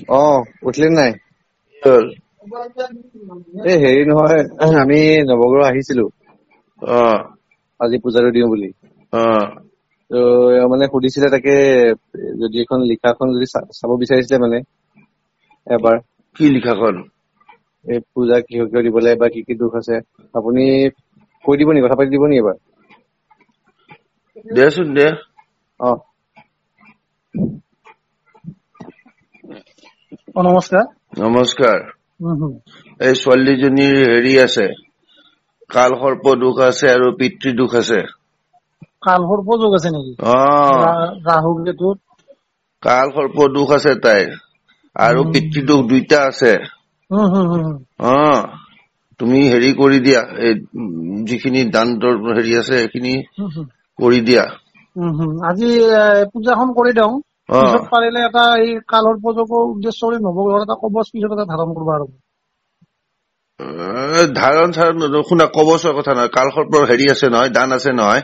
উঠিলে নাই? হ'ল এই হেৰি নহয়, আমি নৱগ্ৰহ আহিছিলো আজি পূজাটো দিওঁ বুলি। ত মানে সুধিছিলে তাকে যদি এখন লিখাখন যদি চাব বিচাৰিছিলে মানে এবাৰ। কি লিখাখন? এই পূজা কিয় কিয় দিব লাগে বা কি কি দুখ আছে আপুনি কৈ দিব নি, কথা পাতি দিব নি এবাৰ? দেচোন দে। নমস্কাৰ। নমস্কাৰ। এই ছোৱালীজনীৰ হেৰি আছে, কাল সৰ্প দুখ আছে আৰু পিতৃ দুখ আছে। কাল সৰ্প যোগ আছে নেকি? ৰাহু কেতুত কাল সৰ্প দুখ আছে তাইৰ, আৰু পিতৃ দুখ দুইটা আছে। তুমি হেৰি কৰি দিয়া, এই যিখিনি দান্তৰ হেৰি আছে সেইখিনি কৰি দিয়া। আজি পূজাখন কৰি দিওঁ, পিছত পাৰিলে এটা এই কালৰ পূজাকৰ উদ্দেশ্য কৰি নৱগ্ৰহৰ এটা কবচ পিছত এটা ধাৰণ কৰিব আৰু ধাৰণ শুনা, কবচৰ কথা নহয়, কাল সৰ্পৰ হেৰি আছে নহয়, দান আছে নহয়।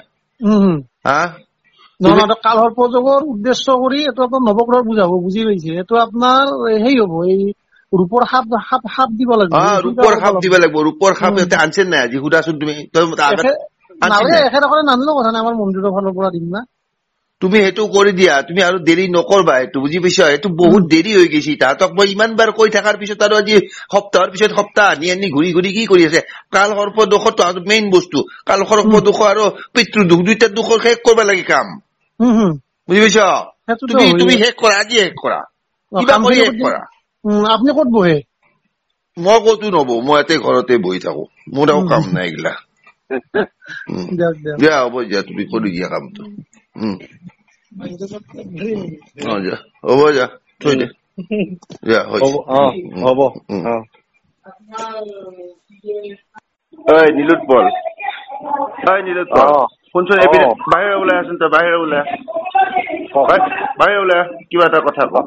কাল সৰ্পযোগৰ উদ্দেশ্য কৰি এইটো আপোনাৰ নৱগ্ৰহ বুজাব, বুজি পাইছে? এইটো আপোনাৰ সেই হব, এই ৰূপৰ সাপ সাপ দিব লাগিব। ৰূপৰ সাপ দিব লাগিব। ৰূপৰ সাপ ইয়াতে আনছে নাই আজি? সুধাচোন তুমি। একেদৰে নানিলেও কথা নাই, আমাৰ মন্দিৰৰ ফালৰ পৰা দিম না। তুমি সেইটো কৰি দিয়া, তুমি আৰু দেৰি নকৰবা। এইটো বুজি পাইছা? এইটো বহুত দেৰি হৈ গৈছে। তাহাঁতক মই ইমান বাৰ কৈ থকাৰ পিছত আৰু আজি সপ্তাহৰ পিছত সপ্তাহ আনি আনি ঘূৰি ঘূৰি কি কৰি আছে? কাল সৰ্প দোষ মেইন বস্তু। কাল সৰ্প দুখ আৰু পিতৃ দুখ দুইটা দুখৰ শেষ কৰিব লাগে কাম। বুজি পাইছ? তুমি শেষ কৰা, আজি শেষ কৰা, কিবা কৰি শেষ কৰা। আপুনি ক'ত বহে? মই ক'তো নবহো, মই ইয়াতে ঘৰতে বহি থাকো, মোৰ একো কাম নাই এইগিলা। দিয়া হ'ব, দিয়া তুমি কৰি দিয়া কামটো। যা হ'ব, যা থৈ দে। হ'ব। নীলোৎ বল, নীলোৎ বল, শুনচোন, বাহিৰে ওলাই আছোন তই, বাহিৰে ওলাই, বাহিৰে ওলাই, কিবা এটা কথা কওক।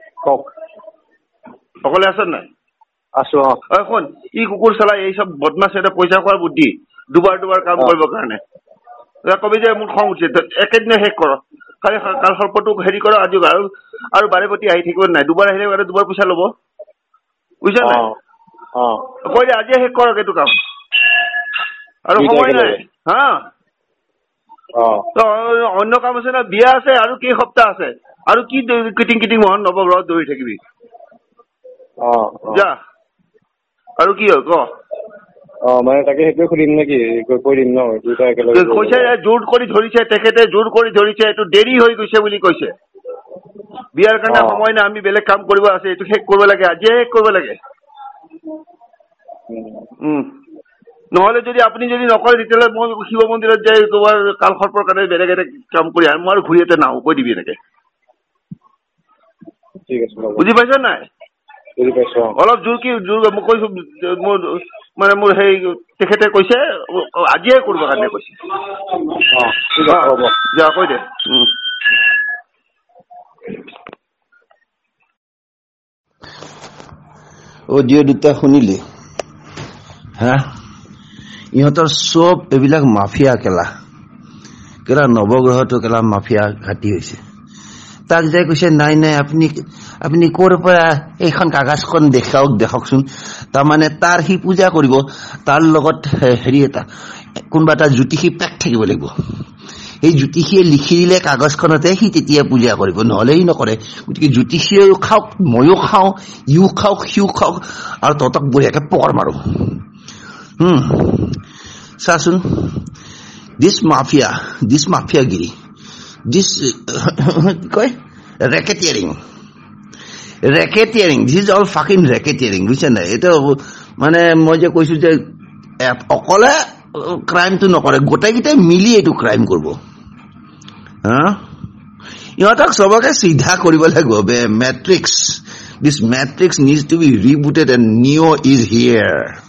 অকলে আছ নাই? আছো। শুন, ই কুকুৰ চলাই এই চব বদমাছ এটা পইচা খোৱাৰ বুদ্ধি, দুবাৰ কাম কৰিবৰ কাৰণে। কবি যে মোৰ খং উঠিছে, একেদিনে শেষ কৰ। কালি কাল সৰ্পটোক হেৰি কৰ, আজি আৰু বাৰে প্ৰতি আহি থাকিব নাই। দুবাৰ আহিলে দুবাৰ পইচা ল'ব, বুজিছা নাই? কৈ দে আজিয়ে শেষ কৰক এইটো কাম, আৰু সময় নাই। অন্য কাম আছে না, বিয়া আছে, আৰু কেই সপ্তাহ আছে, আৰু কি কিটিং মহন নৱগ্ৰহত দৌৰি থাকিবি। যা, আৰু কি হ'ল ক? মানে তাকে সেইটোৱে সুধিম নেকি? কৈ দিম ন? দুইটা একেলগে কৈছে, জোৰ কৰি ধৰিছে তেখেতে, জোৰ কৰি ধৰিছে, এইটো দেৰি হৈ গৈছে বুলি কৈছে। বিয়াৰ কাৰণে সময় নাই, আমি বেলেগ কাম কৰিব আছে, এইটো শেষ কৰিব লাগে, আজিয়ে শেষ কৰিব লাগে। নহলে যদি আপুনি যদি নকৰে, তেতিয়াহ'লে মই শিৱ মন্দিৰত যাই তোমাৰ কাল সৰ্পৰ কাৰণে বেলেগ এটা কাম কৰি আনিম, মই আৰু ঘূৰি ইয়াতে নাহো, কৈ দিবি এনেকে। বুজি পাইছ নাই? অলপ জোৰ মোক কৈছো, মোৰ সেই তেখেতে কৈছে আজিয়ে কৰিব কাৰণে কৈছে। যা কৈ দে। অডিঅ' দুটা শুনিলি? ইহঁতৰ চব এইবিলাক মাফিয়া কেলা নৱগ্ৰহটো কেলা মাফিয়া ঘাটি হৈছে। তাক যে কৈছে নাই আপুনি ক'ৰ পৰা এইখন কাগজখন দেখাওকচোন। তাৰমানে তাৰ সি পূজা কৰিব, তাৰ লগত হেৰি এটা কোনোবা এটা জ্যোতিষী পেক থাকিব লাগিব। এই জ্যোতিষীয়ে লিখি দিলে কাগজখনতে, সি তেতিয়া পূজা কৰিব, নহলে সি নকৰে। গতিকে জ্যোতিষীয়েও খাওক, ময়ো খাওঁ, ইও খাওক, সিও খাওক, আৰু তহঁতক বঢ়িয়াকে পকৰ মাৰো। চাচোন, দিছ মাফিয়াগিৰি, দিছ কয় racketeering, this is all fucking racketeering, বুজিছা নাই? এইটো মানে মই যে কৈছো যে অকলে ক্ৰাইমটো নকৰে, গোটেইকেইটাই মিলি এইটো ক্ৰাইম কৰিব। ইহঁতক চবকে চিধা কৰিব লাগিব। Matrix, this matrix needs to be rebooted and Neo is here.